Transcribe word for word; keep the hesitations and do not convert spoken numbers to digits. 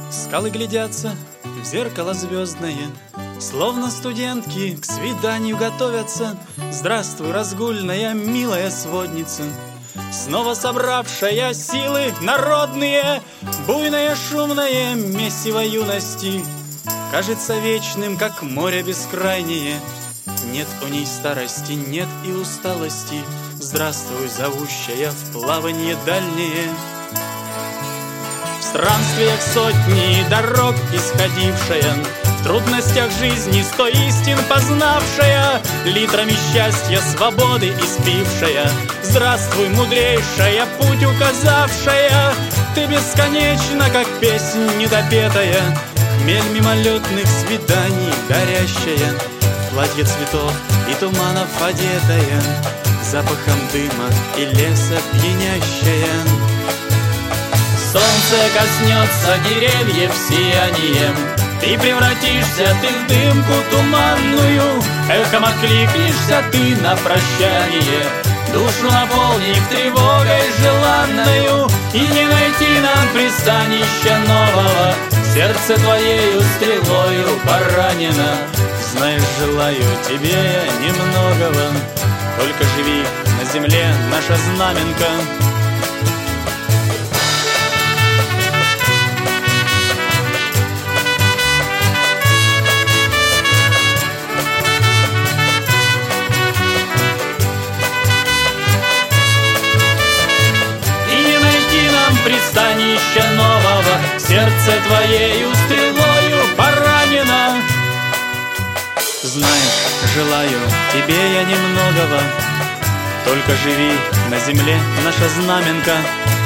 Скалы глядятся в зеркало звездное, словно студентки к свиданию готовятся. Здравствуй, разгульная, милая сводница, снова собравшая силы народные. Буйное шумное месиво юности кажется вечным, как море бескрайнее. Нет у ней старости, нет и усталости. Здравствуй, зовущая в плаванье дальнее. В странствиях сотни дорог исходившая, в трудностях жизни сто истин познавшая, литрами счастья, свободы испившая. Здравствуй, мудрейшая, путь указавшая. Ты бесконечна, как песнь недопетая, хмель мимолетных свиданий горящая, в платье цветов и туманов одетая, запахом дыма и леса пьянящая. Солнце коснется деревьев сиянием, ты превратишься ты в дымку туманную, эхом откликнешься ты на прощание, душу наполнив тревогой желанною. И не найти нам пристанища нового, сердце твоею стрелою поранено. Знаешь, желаю тебе я немногого, только живи на земле наша знаменка. Пристанища нового, сердце твоею стрелою поранено. Знаешь, желаю тебе я немногого, только живи на земле наша знаменка.